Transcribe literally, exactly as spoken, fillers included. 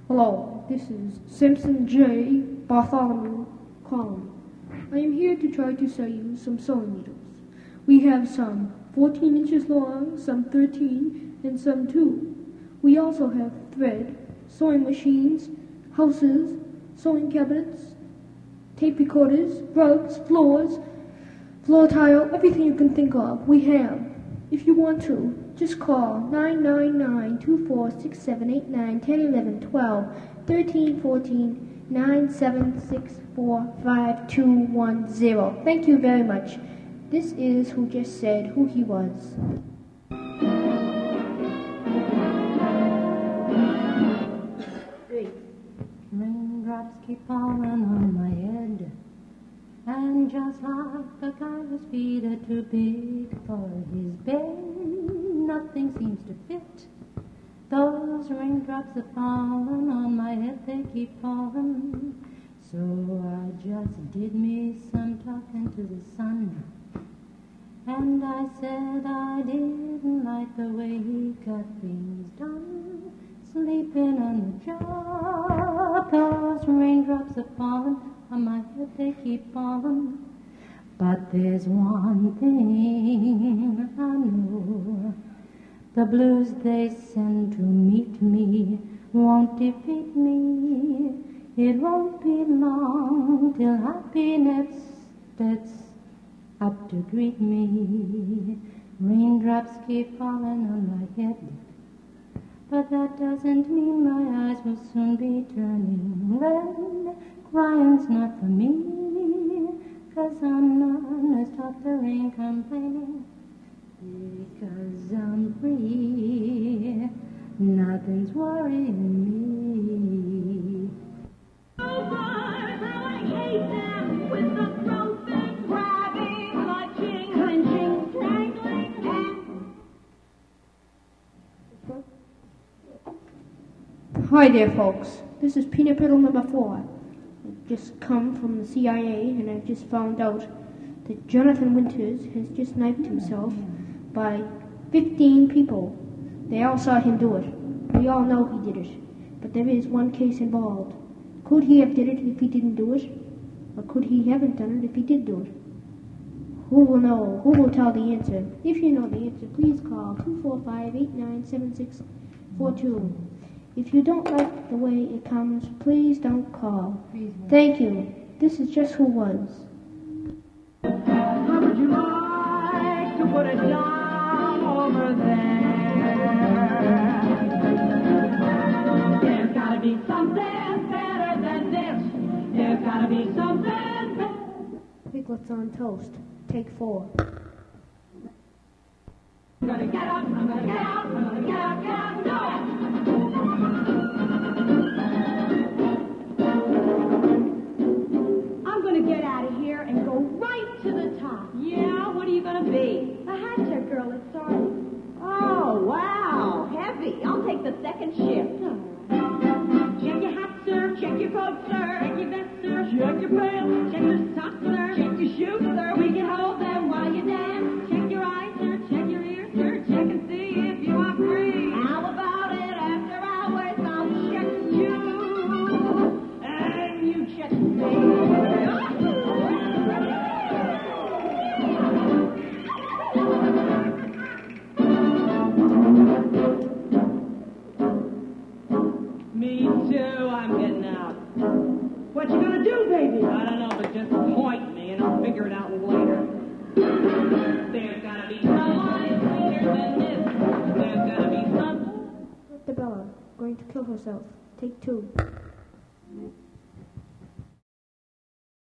Hello, this is Simpson J. Bartholomew Collin. I am here to try to sell you some sewing needles. We have some fourteen inches long, some thirteen, and some two. We also have thread, sewing machines, houses, sewing cabinets, tape recorders, rugs, floors, floor tile, everything you can think of, we have. If you want to, just call nine nine nine, two four six, seven, eight, nine, ten, eleven, twelve, thirteen, fourteen, nine seven six four five two one zero. Thank you very much. This is who just said who he was. Raindrops keep falling on my head, and just like the guy's feet are too big for his bed, nothing seems to fit. Those raindrops are falling on my head, they keep falling. So I just did me some talking to the sun, and I said I didn't like the way he got things done, sleeping on the job. Those raindrops are falling on my head, they keep falling. But there's one thing I know, the blues they send to meet me won't defeat me. It won't be long till happiness that's up to greet me. Raindrops keep falling on my head, but that doesn't mean my eyes will soon be turning red. Crying's not for me, 'cause I'm not gonna stop the rain complaining, because I'm free, nothing's worrying me. Oh my, how I hate them, with the groping, grabbing, clutching, clenching, strangling, and... Hi there, folks. This is Peanut Brittle number four. I've just come from the C I A, and I've just found out that Jonathan Winters has just knifed himself by fifteen people. They all saw him do it. We all know he did it, but there is one case involved. Could he have did it if he didn't do it? Or could he haven't done it if he did do it? Who will know? Who will tell the answer? If you know the answer, please call two four five, eight nine seven six four two. If you don't like the way it comes, please don't call. Thank you. This is just who was. How would you like to put it down over there? There's gotta be something better than this. There's gotta be something better. Piglets on toast. Take four. I'm gonna get up, I'm gonna get out, I'm gonna get up, get up, go! I'm gonna get out of here and go right to the top. Yeah, what are you gonna be? A hat check girl at Sardi. Oh, wow, heavy. I'll take the second shift. Check your hat, sir. Check your coat, sir. Check your vest, sir. Check your pants. Check your socks, sir. Check your shoes, sir. We can hold them while you dance. Check your eyes, sir. Check your ears, sir. Check and see if you are free. How about it after hours? I'll check you, and you check me. Me too, I'm getting out. What you gonna do, baby? I don't know, but just point me and I'll figure it out later. There's gotta be someone sweeter than this. There's gotta be something. Bella, going to kill herself. Take two.